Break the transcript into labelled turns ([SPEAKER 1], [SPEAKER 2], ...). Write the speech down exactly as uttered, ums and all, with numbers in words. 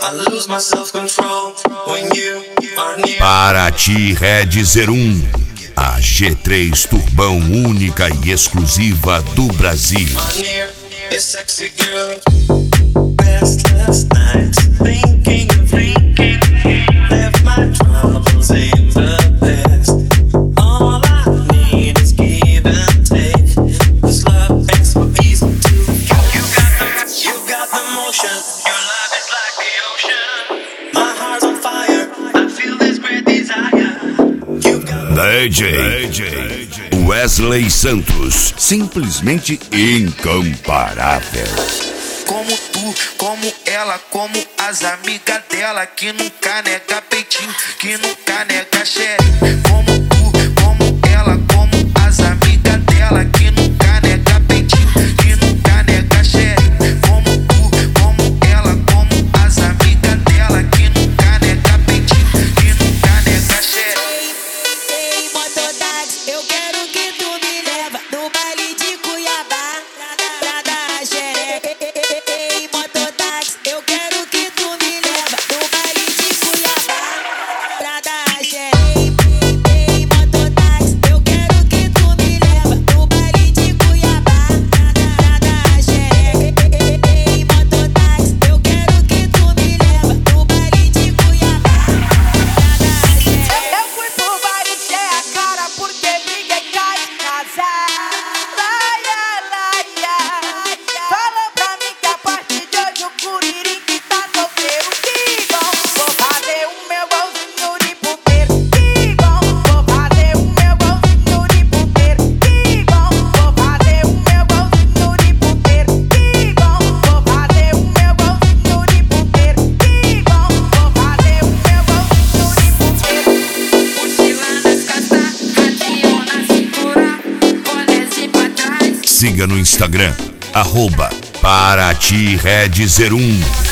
[SPEAKER 1] Paraty Red zero um, a G três Turbão única e exclusiva do Brasil. D J Wesley Santos, simplesmente incomparável.
[SPEAKER 2] Como tu, como ela, como as amigas dela, que nunca nega peitinho, que nunca nega xereca. Como tu, como ela, como as amigas dela, que nunca nega peitinho, que nunca nega xereca. Como tu, como ela, como as amigas dela, que nunca nega peitinho, que nunca nega xereca.
[SPEAKER 3] Ei, mototáxi, eu quero que tu me leva no baile de Cuiabá pra dar xereca. Ei, mototáxi, eu quero que tu me leva no baile de Cuiabá pra dar xereca. Ei, mototáxi, eu quero que tu me leva no baile de Cuiabá pra dar xereca. Ei, mototáxi, eu quero que tu me leva no baile de Cuiabá pra dar xereca.
[SPEAKER 4] Eu fui pro baile de a cara porque ninguém cai em casa. Laia, laia. Falou pra mim que a partir de hoje o Curirique tá solteiro. Que bom, vou fazer o meu golzinho de puteiro. Que bom, vou fazer o meu golzinho de puteiro. Que bom, vou fazer o meu golzinho de puteiro. Que bom, vou fazer o meu golzinho de puteiro. Que bom, vou fazer o meu golzinho de puteiro.
[SPEAKER 5] Mochila nas costas, radinho na cintura, bonézinho pra trás.
[SPEAKER 1] Siga no Instagram, arroba Paraty Red zero um.